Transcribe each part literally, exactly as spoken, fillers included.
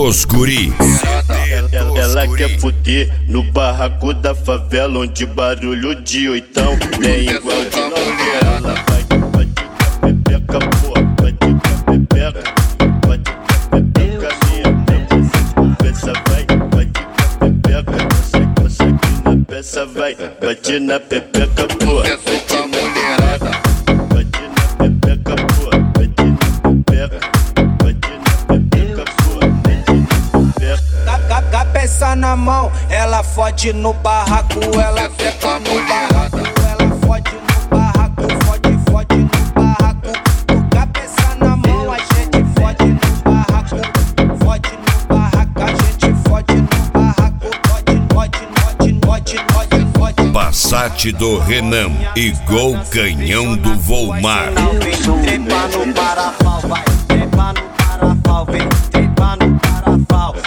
dos guri. Ela, ela quer fuder no barraco da favela, onde barulho de oitão nem igual de novinha. Ela vai, vai de pepeca, porra, vai de pepeca, vai de pepeca, minha peça vai, vai de pepeca, você consegue na peça vai, bate na pepeca, porra, vai de mulherada, bate na pepeca, porra, bate na pepeca, bate na pepeca, porra, bate na pepeca. Cabeça na mão, ela fode no barraco, ela trepa no barraco, ela fode no barraco, fode, fode no barraco. Com cabeça na mão, a gente fode no barraco, fode no barraco, a gente fode no barraco, fode, fode, fode, fode, fode, fode. Passat do Renan e Gol Canhão do Volmar. Vem trepa no parafal, vai trepa no parafal, vem trepa no parafal.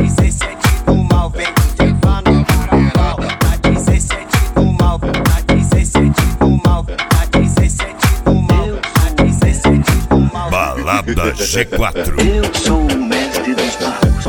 Balada G quatro. Eu sou o mestre dos barcos.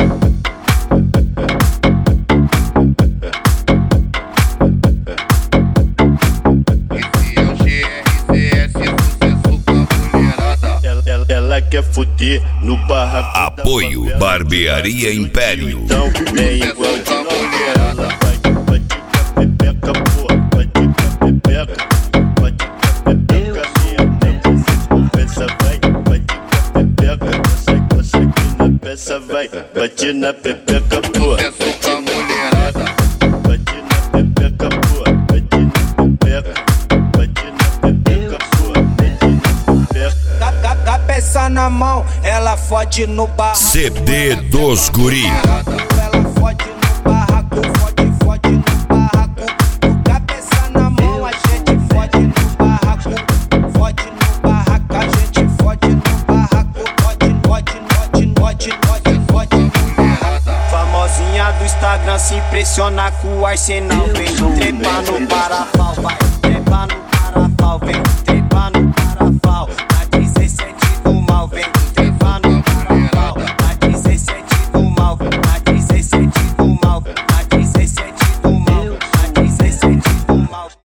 Esse é o G R C S, sucesso com a mulherada. Ela, ela, ela quer fuder no barraco. Apoio Barbearia Império. Então, nem igual de novinha. Ela vai, vai de pepeca, porra, vai de pepeca, vai de pepeca, minha peça vai, vai de pepeca, você consegue na peça vai, bate na pepeca, porra, vai de mulherada, bate na pepeca, porra, bate na pepeca, bate na pepeca, porra, bate na pepeca. Cabeça na mão, ela fode no barraco. C D dos guri. Ela fode no barraco, fode, fode no barraco. Com cabeça na mão, a gente fode no barraco, fode no barraco, a gente fode no barraco, fode, fode, fode, fode, fode, fode. Famosinha do Instagram se impressiona com o arsenal. Vem trepar no parafal, vai trepar no parafal, vem